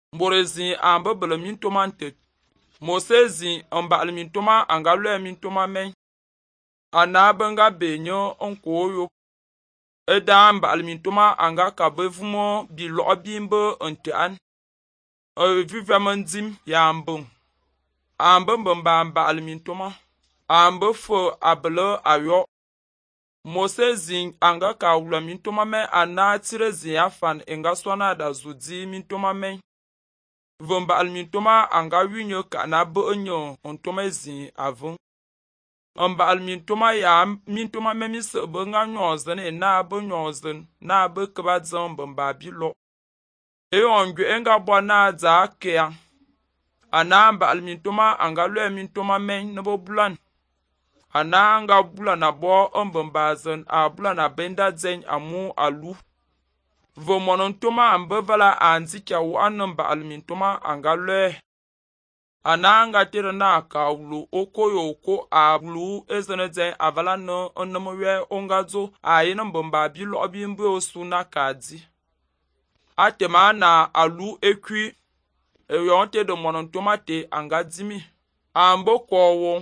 Mborezi ambe bele mintoma ntet. Mosezi mbal mintoma angalwe mintoma men. Anabe nga benyo onkoyo. Eda mbal mintoma anga kabevumo bilo bimbe nte an. Vive mendim ya ambung. Ambe mbal mintoma. Ambe fo abele ayo. Mosezi anga kawula mintoma men ana tire ziyafan enga swana da zudi mintoma men. Vomba almintoma anga winyo ka na be onyo ontoma ezi avun. Omba almintoma ya mintoma memise be nga nyozen na be nyozen na be kebadzon bomba bilo. Ongwe enga bwa na za kea. Anamba almintoma anga lwe mintoma men nebo bulan. Ananga bulan abo ombombazen a bulan abenda zen amu alu. Vo monontoma ambe vala anzika wanamba almintoma angalwe. Ananga tere na kawlu okoyo oko ablu ezeneze avala no onomowe ongazo ayena mbomba bilo obimbe osuna kadi. Atema na alu ekwi eyonte de monontoma te angadimi. Ambo kowo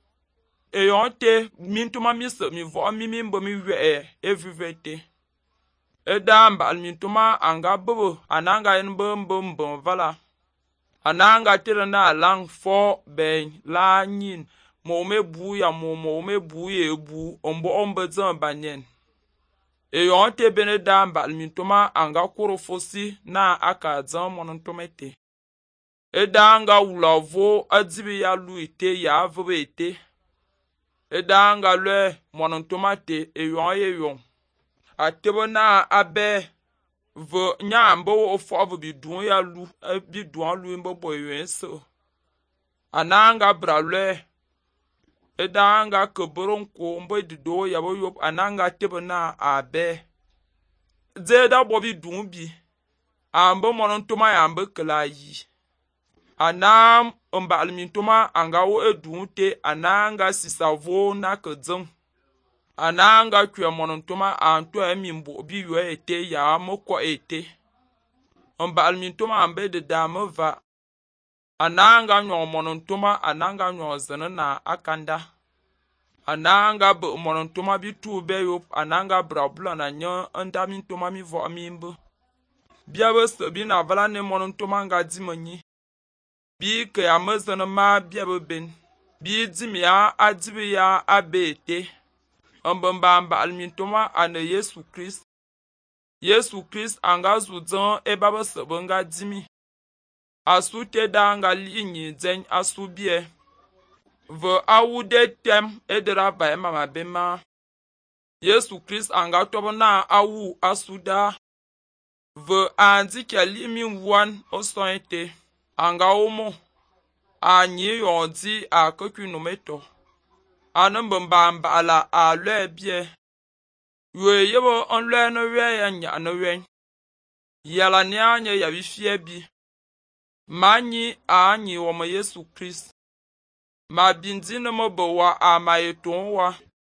eyonte mintoma mise mi vo mimimbo mi we evivete. Edamba almintoma anga bobo ananga mbombo vala. Ananga tere na lang fo ben la nyin mo me bu ya mo me bu ye bu ombo zan banyen. Eyonte bene damba almintoma anga kuro fosi na aka zan monontomete. Edanga ulavo adibi ya lu ite ya avobe ite. Edanga lwe monontomate eyon. Atebo na abe ve nyambo ofo bidun ya lu bidun lu mbo boyenso. Ananga bralwe. Edanga keboronko mbo dido ya bo yop ananga tebo na abe. Zeda bo bidun bi. Ambo monontoma ya ambe kelayi. Anam mba almintoma anga wo edunte ananga sisavo na kedzong. Ananga kwe monontoma anto emimbo biyo ete ya moko ete. Mba almintoma ambe de dame va. Ananga nyo monontoma ananga nyo zene na akanda. Ananga be monontoma bitu be yop ananga brabula na nyo anda mintoma mi vo amimbo. Biabe sebi na vala ne monontoma nga dimonyi. Bi ke ya mezene ma biabe ben. Bi dimi ya adibi ya abe ete. Mbamba almintoma ane Yesu Christ. Yesu Christ anga zudzan ebaba sebonga dimi. Asu te da anga linyi zen asu bie. Ve awude tem edera ba mama bema. Yesu Christ anga tobo na awu asu da. Ve andi ke limi wan oson ete. Anga omo. Anyi yondi a koku nometo. Anambamba ala a lwe bie. Ywe yebo on lwe no we ya nya no we. Yala ni anya ya bifie bi. Manyi anyi wo mo Yesu Christ. Ma bindi no mo bo wa ama eton wa.